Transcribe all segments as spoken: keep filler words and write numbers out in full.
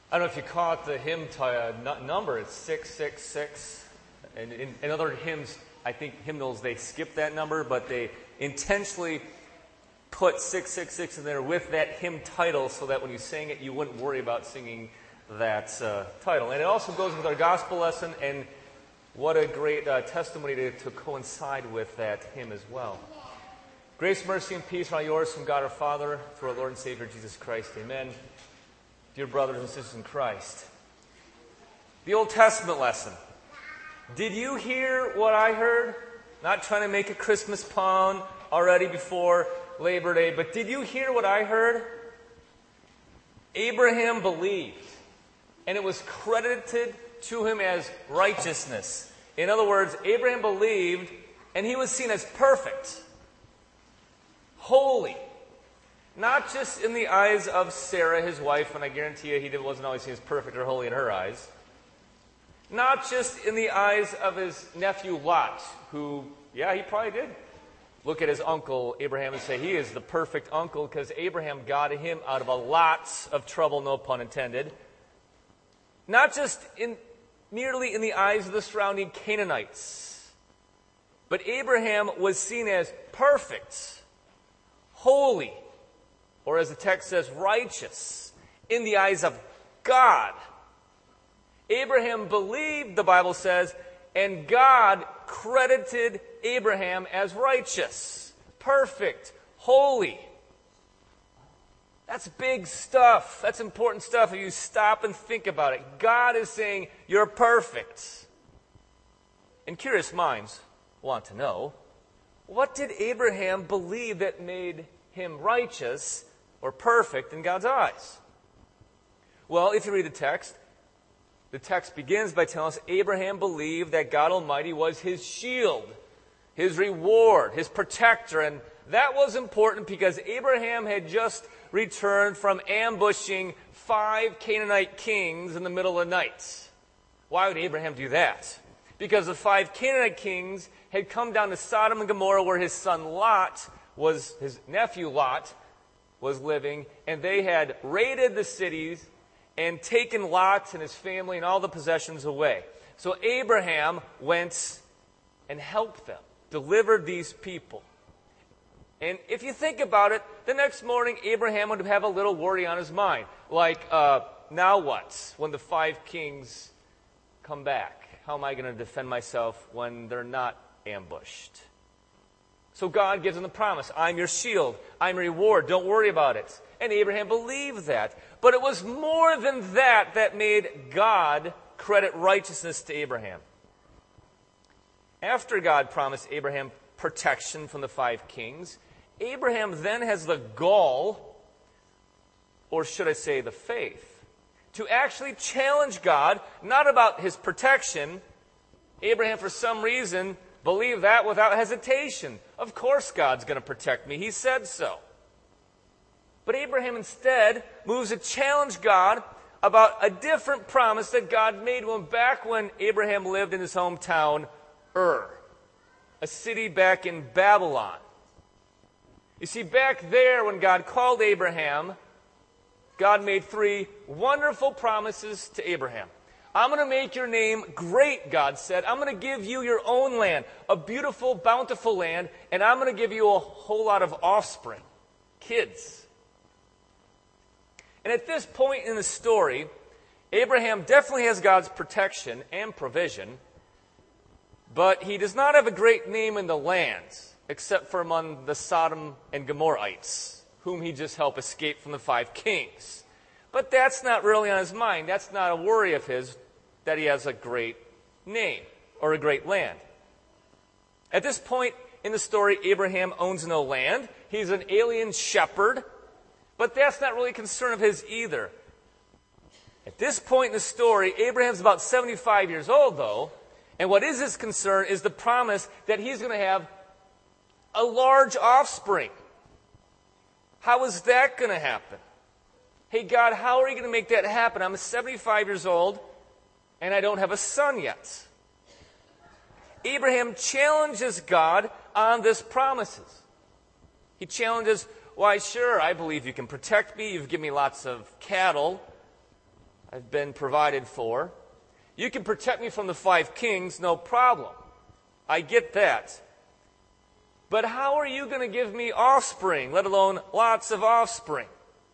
I don't know if you caught the hymn t- uh, n- number. It's six six six. And in, in other hymns, I think hymnals, they skip that number, but they intentionally put six six six in there with that hymn title so that when you sang it, you wouldn't worry about singing that uh, title. And it also goes with our gospel lesson, and what a great uh, testimony to, to coincide with that hymn as well. Grace, mercy, and peace are all yours from God our Father, through our Lord and Savior Jesus Christ. Amen. Dear brothers and sisters in Christ, the Old Testament lesson. Did you hear what I heard? Not trying to make a Christmas pun already before Labor Day, but did you hear what I heard? Abraham believed, and it was credited to him as righteousness. In other words, Abraham believed, and he was seen as perfect, holy. Not just in the eyes of Sarah, his wife, and I guarantee you he wasn't always seen as perfect or holy in her eyes. Not just in the eyes of his nephew Lot, who, yeah, he probably did look at his uncle Abraham and say he is the perfect uncle because Abraham got him out of a lot of trouble, no pun intended. Not just in merely in the eyes of the surrounding Canaanites, but Abraham was seen as perfect, holy, or as the text says, righteous, in the eyes of God. Abraham believed, the Bible says, and God credited Abraham as righteous, perfect, holy. That's big stuff. That's important stuff if you stop and think about it. God is saying, you're perfect. And curious minds want to know, what did Abraham believe that made him righteous or perfect in God's eyes? Well, if you read the text, the text begins by telling us Abraham believed that God Almighty was his shield, his reward, his protector. And that was important because Abraham had just returned from ambushing five Canaanite kings in the middle of the night. Why would Abraham do that? Because the five Canaanite kings had come down to Sodom and Gomorrah where his son Lot was, his nephew Lot, was living, and they had raided the cities and taken Lot and his family and all the possessions away. So Abraham went and helped them, delivered these people. And if you think about it, the next morning Abraham would have a little worry on his mind. Like, uh, now what? When the five kings come back, how am I going to defend myself when they're not ambushed? So God gives him the promise, I'm your shield, I'm your reward, don't worry about it. And Abraham believed that. But it was more than that that made God credit righteousness to Abraham. After God promised Abraham protection from the five kings, Abraham then has the gall, or should I say the faith, to actually challenge God, not about his protection. Abraham, for some reason, believed that without hesitation. Of course God's going to protect me. He said so. But Abraham instead moves to challenge God about a different promise that God made to him back when Abraham lived in his hometown, Ur, a city back in Babylon. You see, back there when God called Abraham, God made three wonderful promises to Abraham. I'm going to make your name great, God said. I'm going to give you your own land, a beautiful, bountiful land, and I'm going to give you a whole lot of offspring, kids. And at this point in the story, Abraham definitely has God's protection and provision, but he does not have a great name in the land, except for among the Sodom and Gomorrahites, whom he just helped escape from the five kings. But that's not really on his mind. That's not a worry of his, that he has a great name or a great land. At this point in the story, Abraham owns no land. He's an alien shepherd. But that's not really a concern of his either. At this point in the story, Abraham's about seventy-five years old, though. And what is his concern is the promise that he's going to have a large offspring. How is that going to happen? Hey, God, how are you going to make that happen? I'm seventy-five years old, and I don't have a son yet. Abraham challenges God on this promises. He challenges, why, sure, I believe you can protect me. You've given me lots of cattle. I've been provided for. You can protect me from the five kings, no problem. I get that. But how are you going to give me offspring, let alone lots of offspring?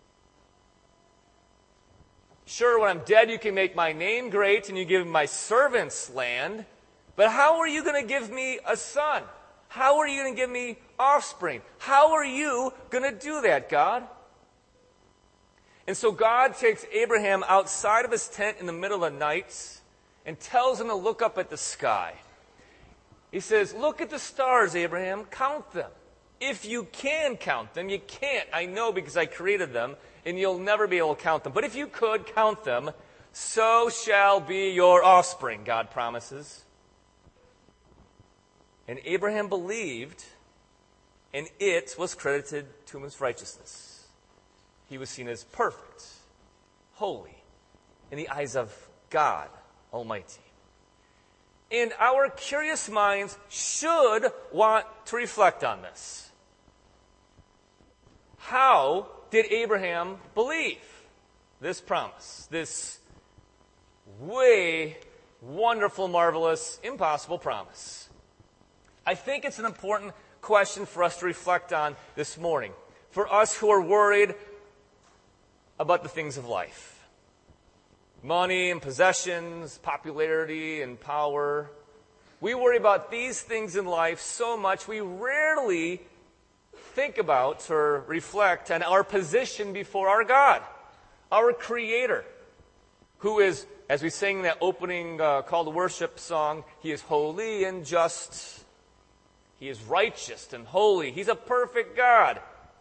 Sure, when I'm dead, you can make my name great and you give my servants land. But how are you going to give me a son? How are you going to give me offspring? How are you going to do that, God? And so God takes Abraham outside of his tent in the middle of the night and tells him to look up at the sky. He says, look at the stars, Abraham, count them. If you can count them, you can't, I know, because I created them, and you'll never be able to count them. But if you could count them, so shall be your offspring, God promises. And Abraham believed, and it was credited to him as righteousness. He was seen as perfect, holy, in the eyes of God Almighty. And our curious minds should want to reflect on this. How did Abraham believe this promise, this way wonderful, marvelous, impossible promise? I think it's an important question for us to reflect on this morning, for us who are worried about the things of life. Money and possessions, popularity and power. We worry about these things in life so much we rarely think about or reflect on our position before our God, our Creator, who is, as we sang that opening uh, call to worship song, He is holy and just. He is righteous and holy. He's a perfect God.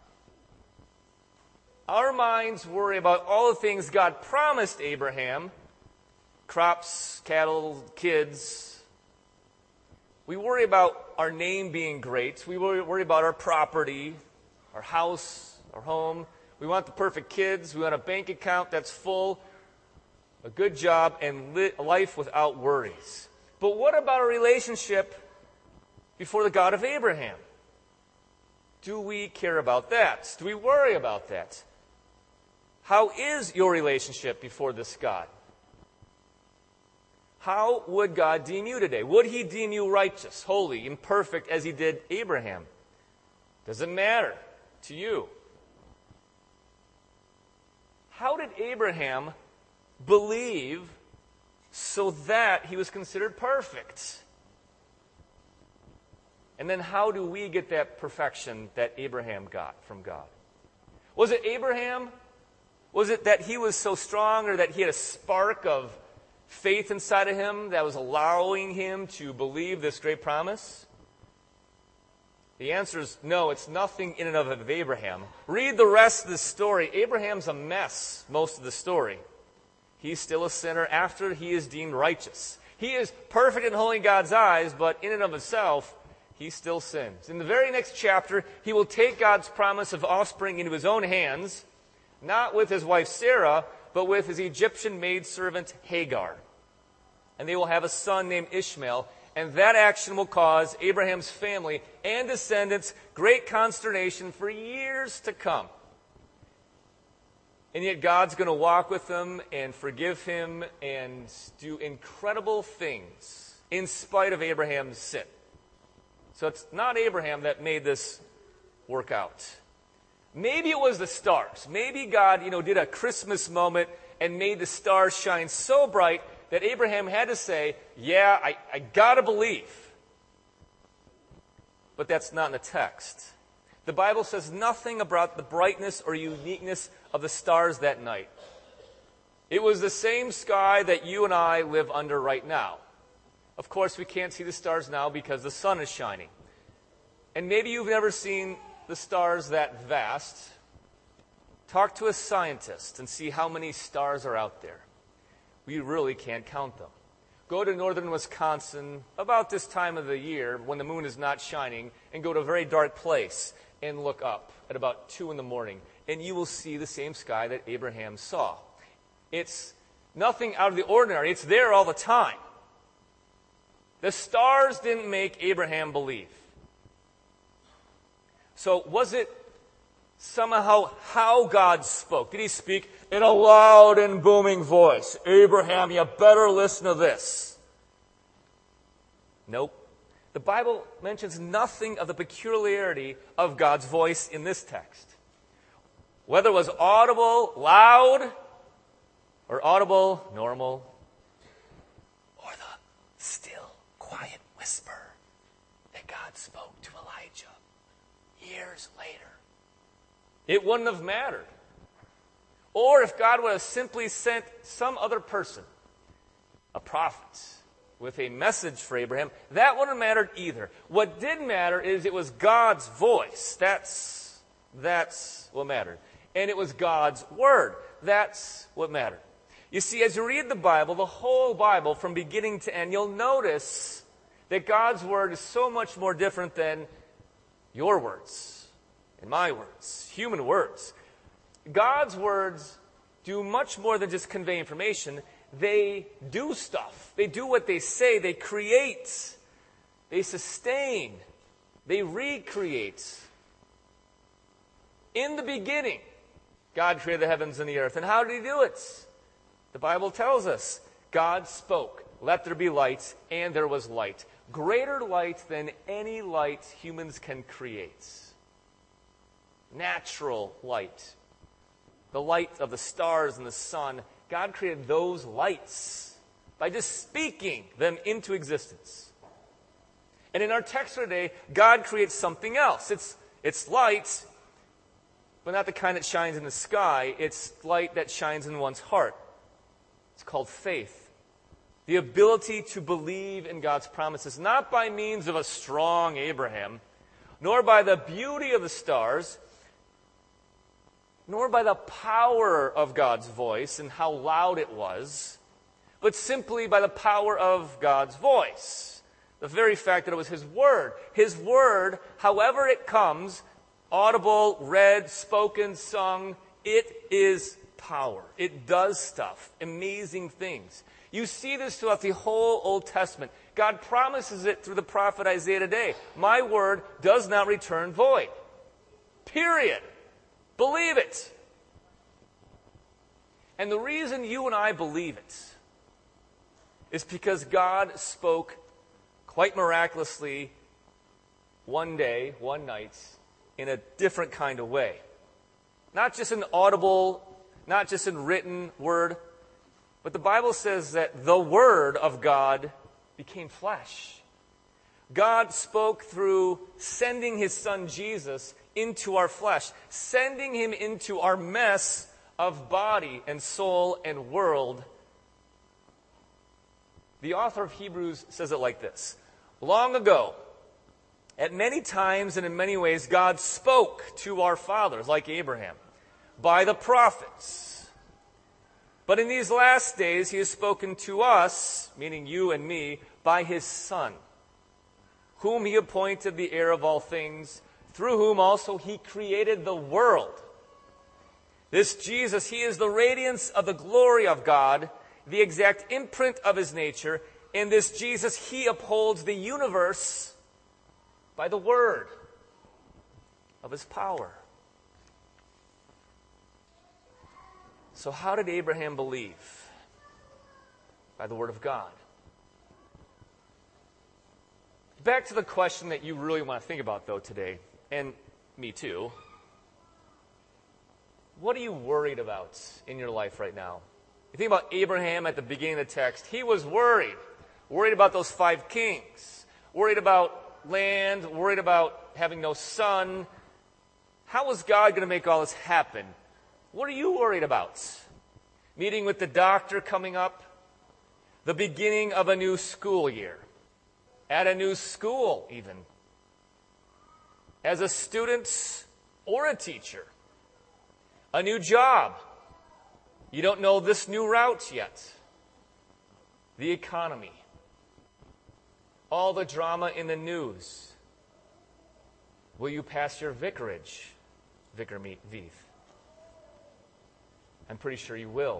Our minds worry about all the things God promised Abraham, crops, cattle, kids. We worry about our name being great. We worry about our property, our house, our home. We want the perfect kids. We want a bank account that's full, a good job, and li- life without worries. But what about a relationship before the God of Abraham? Do we care about that? Do we worry about that? How is your relationship before this God? How would God deem you today? Would He deem you righteous, holy, and perfect as He did Abraham? Does it matter to you? How did Abraham believe so that he was considered perfect? And then how do we get that perfection that Abraham got from God? Was it Abraham? Was it that he was so strong, or that he had a spark of faith inside of him that was allowing him to believe this great promise? The answer is no, it's nothing in and of, of Abraham. Read the rest of the story. Abraham's a mess most of the story. He's still a sinner after he is deemed righteous. He is perfect and holy in God's eyes, but in and of himself, he still sins. In the very next chapter, he will take God's promise of offspring into his own hands, not with his wife Sarah, but with his Egyptian maidservant Hagar. And they will have a son named Ishmael, and that action will cause Abraham's family and descendants great consternation for years to come. And yet God's going to walk with them and forgive him and do incredible things in spite of Abraham's sin. So it's not Abraham that made this work out. Maybe it was the stars. Maybe God, you know, did a Christmas moment and made the stars shine so bright that Abraham had to say, yeah, I, I got to believe. But that's not in the text. The Bible says nothing about the brightness or uniqueness of the stars that night. It was the same sky that you and I live under right now. Of course, we can't see the stars now because the sun is shining. And maybe you've never seen the stars that vast. Talk to a scientist and see how many stars are out there. We really can't count them. Go to northern Wisconsin about this time of the year when the moon is not shining and go to a very dark place and look up at about two in the morning, and you will see the same sky that Abraham saw. It's nothing out of the ordinary. It's there all the time. The stars didn't make Abraham believe. So was it somehow how God spoke. Did he speak in a loud and booming voice? Abraham, you better listen to this. Nope. The Bible mentions nothing of the peculiarity of God's voice in this text. Whether it was audible, loud, or audible, normal, or the still, quiet whisper that God spoke to Elijah years later. It wouldn't have mattered. Or if God would have simply sent some other person, a prophet, with a message for Abraham, that wouldn't have mattered either. What did matter is it was God's voice. That's, that's what mattered. And it was God's word. That's what mattered. You see, as you read the Bible, the whole Bible, from beginning to end, you'll notice that God's word is so much more different than your words and my words, human words. God's words do much more than just convey information. They do stuff. They do what they say. They create. They sustain. They recreate. In the beginning, God created the heavens and the earth. And how did he do it? The Bible tells us, God spoke, let there be light, and there was light. Greater light than any light humans can create. Natural light. The light of the stars and the sun. God created those lights by just speaking them into existence. And in our text today, God creates something else. It's, it's light, but not the kind that shines in the sky. It's light that shines in one's heart. It's called faith. The ability to believe in God's promises, not by means of a strong Abraham, nor by the beauty of the stars, nor by the power of God's voice and how loud it was, but simply by the power of God's voice. The very fact that it was His Word. His Word, however it comes, audible, read, spoken, sung, it is power. It does stuff, amazing things. You see this throughout the whole Old Testament. God promises it through the prophet Isaiah today. My word does not return void. Period. Believe it. And the reason you and I believe it is because God spoke quite miraculously one day, one night, in a different kind of way. Not just an audible, not just in written word, but the Bible says that the Word of God became flesh. God spoke through sending His Son Jesus into our flesh, sending Him into our mess of body and soul and world. The author of Hebrews says it like this. Long ago, at many times and in many ways, God spoke to our fathers, like Abraham, by the prophets. But in these last days, He has spoken to us, meaning you and me, by His Son, whom He appointed the heir of all things, through whom also He created the world. This Jesus, He is the radiance of the glory of God, the exact imprint of His nature. In this Jesus, He upholds the universe by the word of His power. So how did Abraham believe? By the word of God. Back to the question that you really want to think about, though, today, and me too. What are you worried about in your life right now? You think about Abraham at the beginning of the text. He was worried. Worried about those five kings. Worried about land. Worried about having no son. How was God going to make all this happen? What are you worried about? Meeting with the doctor coming up? The beginning of a new school year? At a new school, even? As a student or a teacher? A new job? You don't know this new route yet. The economy. All the drama in the news. Will you pass your vicarage, Vicar Veith? I'm pretty sure you will.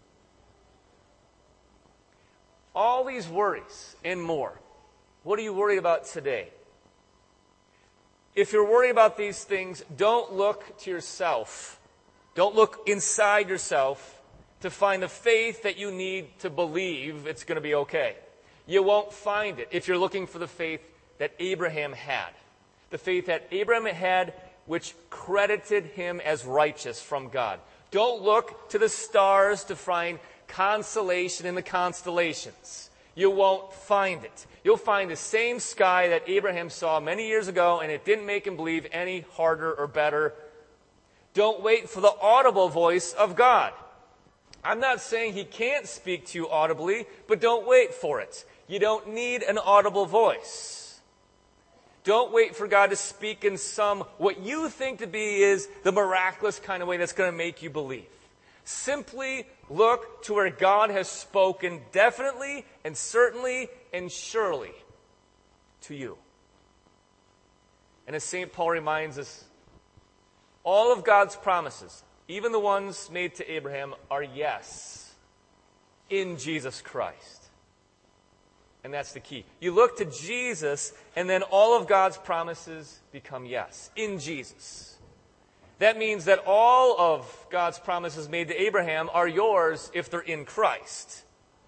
All these worries and more. What are you worried about today? if you're worried about these things, don't look to yourself. Don't look inside yourself to find the faith that you need to believe it's going to be okay. You won't find it if you're looking for the faith that Abraham had. The faith that Abraham had, which credited him as righteous from God. Don't look to the stars to find consolation in the constellations. You won't find it. You'll find the same sky that Abraham saw many years ago, and it didn't make him believe any harder or better. Don't wait for the audible voice of God. I'm not saying he can't speak to you audibly, but don't wait for it. You don't need an audible voice. Don't wait for God to speak in some, what you think to be is the miraculous kind of way that's going to make you believe. Simply look to where God has spoken definitely and certainly and surely to you. And as Saint Paul reminds us, all of God's promises, even the ones made to Abraham, are yes in Jesus Christ. And that's the key. You look to Jesus, and then all of God's promises become yes in Jesus. That means that all of God's promises made to Abraham are yours if they're in Christ.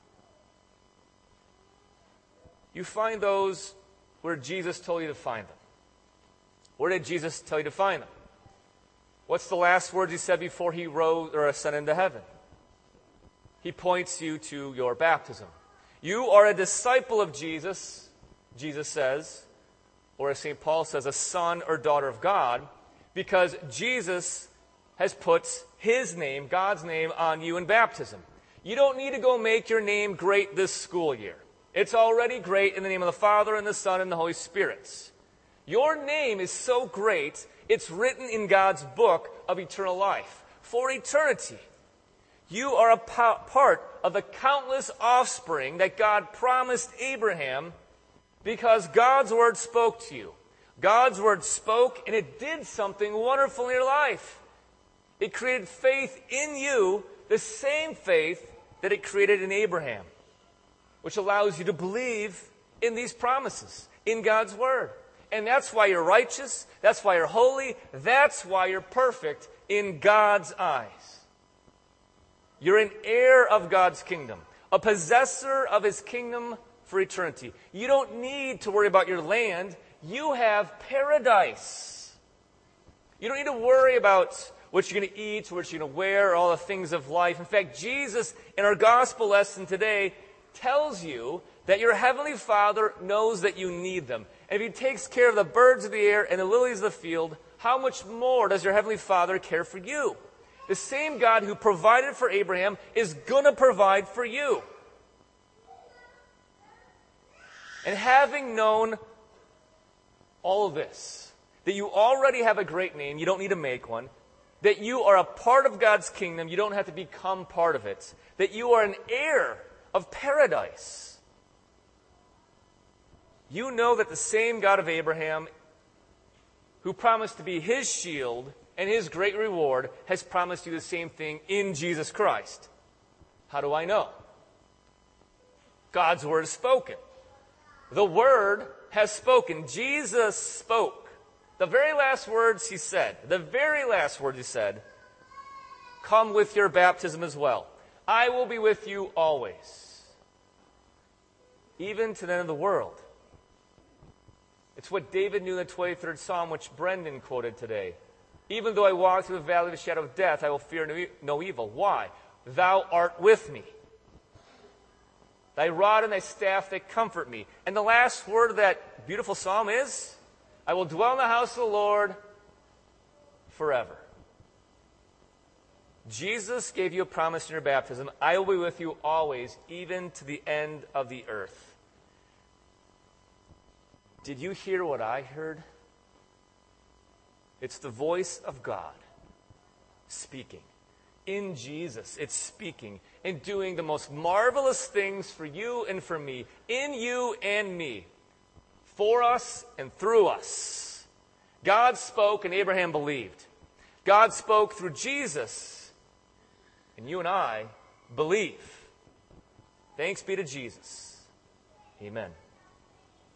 You find those where Jesus told you to find them. Where did Jesus tell you to find them? What's the last words he said before he rose or ascended into heaven? He points you to your baptism. You are a disciple of Jesus, Jesus says, or as Saint Paul says, a son or daughter of God, because Jesus has put his name, God's name, on you in baptism. You don't need to go make your name great this school year. It's already great in the name of the Father and the Son and the Holy Spirit. Your name is so great, it's written in God's book of eternal life for eternity. You are a part of the countless offspring that God promised Abraham because God's word spoke to you. God's word spoke, and it did something wonderful in your life. It created faith in you, the same faith that it created in Abraham, which allows you to believe in these promises, in God's word. And that's why you're righteous. That's why you're holy. That's why you're perfect in God's eyes. You're an heir of God's kingdom, a possessor of his kingdom for eternity. You don't need to worry about your land. You have paradise. You don't need to worry about what you're going to eat, what you're going to wear, all the things of life. In fact, Jesus, in our gospel lesson today, tells you that your heavenly Father knows that you need them. And if he takes care of the birds of the air and the lilies of the field, how much more does your heavenly Father care for you? The same God who provided for Abraham is going to provide for you. And having known all of this, that you already have a great name, you don't need to make one, that you are a part of God's kingdom, you don't have to become part of it, that you are an heir of paradise. You know that the same God of Abraham, who promised to be his shield and his great reward, has promised you the same thing in Jesus Christ. How do I know? God's word is spoken. The word has spoken. Jesus spoke. The very last words he said, the very last words he said, come with your baptism as well. I will be with you always, even to the end of the world. It's what David knew in the twenty-third Psalm, which Brendan quoted today. Even though I walk through the valley of the shadow of death, I will fear no, e- no evil. Why? Thou art with me. Thy rod and thy staff, they comfort me. And the last word of that beautiful psalm is, I will dwell in the house of the Lord forever. Jesus gave you a promise in your baptism. I will be with you always, even to the end of the earth. Did you hear what I heard? It's the voice of God speaking. In Jesus, it's speaking and doing the most marvelous things for you and for me, in you and me, for us and through us. God spoke and Abraham believed. God spoke through Jesus, and you and I believe. Thanks be to Jesus. Amen.